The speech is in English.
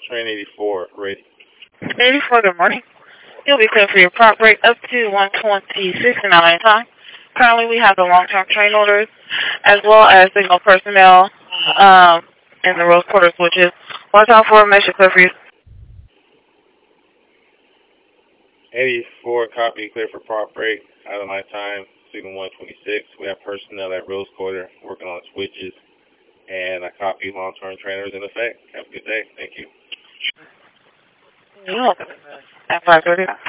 Train 84, ready. 84, good morning. You'll be clear for your prop break up to 1:26 in LA time. Currently, we have the long-term train orders as well as signal personnel in the Rose Quarter switches. Watch out for a measure clear for you. 84, copy, clear for prop break. Out of my time, signal 126. We have personnel at Rose Quarter working on switches. And I copy long-term trainers in effect. Have a good day. Thank you. You're welcome. At 5:30.